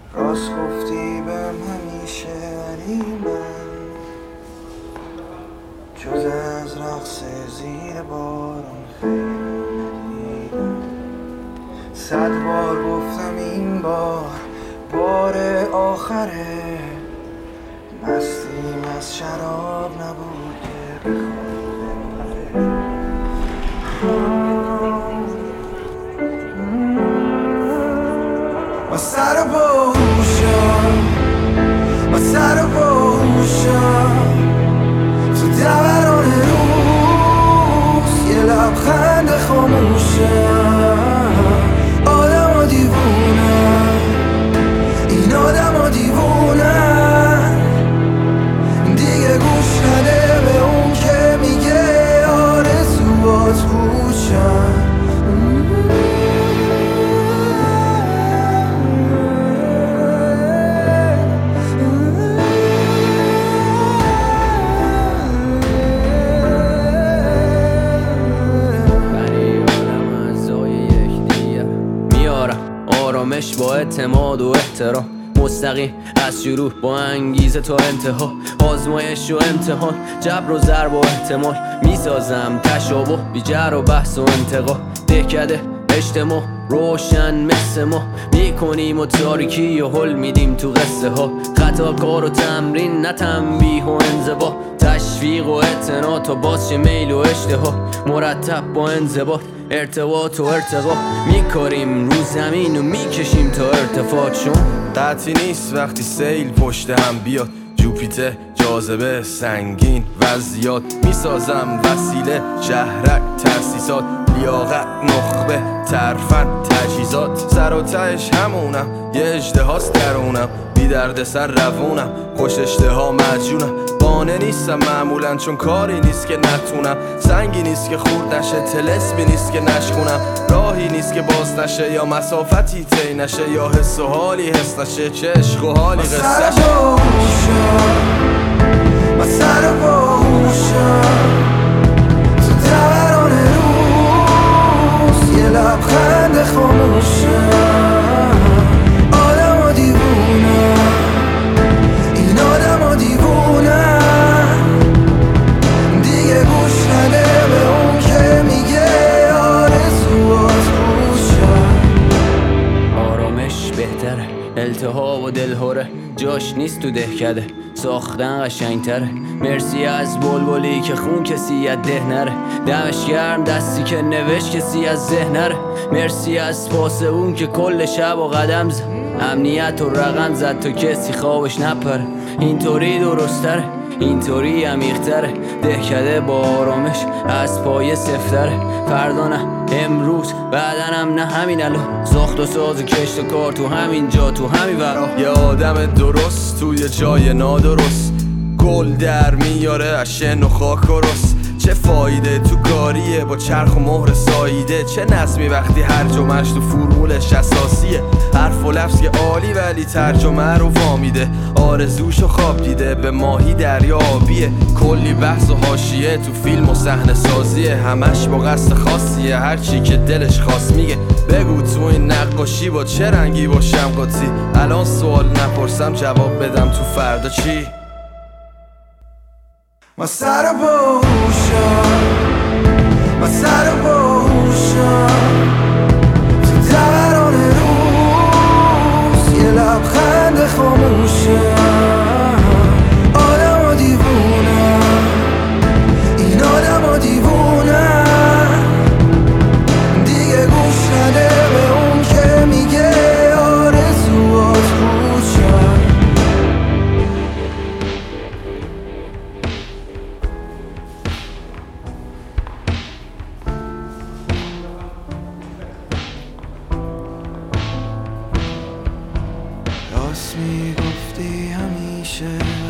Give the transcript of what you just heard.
راست گفتی بهم همیشه، ولی من جز از رقص زیر بارون خیلی ندیدم. 100 بار گفتم این بار آخره، مستیم از شراب نبود که بخواد بپره. من سر باهوشم تو دوران روز، یه لبخند خاموشم. آدم ها دیوونن، این آدم ها دیوونن، دیگه گوش نده به اون که میگه آرزوات پوچن. آرامش با اعتماد و احترام، مستقیم از شروع با انگیزه تا انتها. آزمایش و امتحان، جبر و ضرب و احتمال، میسازم تشابه بی جر و بحث و انتقا. دهکده اجتماع روشن مثل ما، میکنیم و تاریکی و حل میدیم تو قصه ها. خطا کار و تمرین، نه تنبیه و انضباط، تشویق و اعتنا تا باز میل و اشتها. مرتب با انضباط، ارتباط و ارتقا، میکاریم رو زمین و میکشیم تا ارتفاع. چون قطعی نیست وقتی سیل پشت هم بیاد، جوپیتر جاذبه سنگین وضعیات، میسازم وسیله شهرک ترسیسات، لیاقت نخبه ترفن تجهیزات. سر و تهش همونم، یه اژدهاست درونم، بی درد سر روونم، خوش اشتها مجونم. قانع نیستم معمولا چون کاری نیست که نتونم، سنگی نیست که خورد نشه، طلسمی نیست که نشکنم، راهی نیست که باز نشه، یا مسافتی طی نشه، یا حس و حالی حس نشه، چه عشق و حالی قصه شه. من سر باهوشم تو دوران روز، یه لبخند خاموشم. آدم ها دیوونن، این آدم ها دیوونن، دیگه گوش نده به اون که میگه آرزوات پوچن. آرامش بهتره، التهاب و دلهوره جاش نیست تو دهکده، ساختن قشنگتره. مرسی از بلبلی که خون کسی از ده نره، دمش گرم دستی که نوشت کسی از ذهن نره. مرسی از پاس اون که کل شب و قدم زد، امنیت و رقم زد تا کسی خوابش نپره. اینطوری درستره، اینطوری عمیق‌تره، دهکده با آرامش از پایه سفتره. فردا نه، امروز، بعدنم نه، همین الان. ساخت و ساز و کشت و کار تو همین جا، تو همین ورا. یه آدم درست توی جای نادرست، گل در میاره از شن و خاک و رس. چه فایده تو کاریه با چرخ و مهر ساییده، چه نظمی وقتی هر جمعش تو فرمولش اساسیه. حرف و لفظ که عالی ولی ترجمه رو وامیده، آرزوشو خواب دیده به ماهی دریا آبیه. کلی بحث و حاشیه تو فیلم و صحنه سازیه، همش با قصد خاصیه، هرچی که دلش خواست میگه. بگو تو این نقاشی با چه رنگی باشم قاطی، الان سوال نپرسم جواب بدم تو فردا چی. من سر باهوشم تو دوران روز، یه لبخند خاموشم. آدم ها دیوونن، این آدم ها دیوونن، دیگه گوش نده به اون که میگه آرزوات پوچن. راست میگفتی همیشه،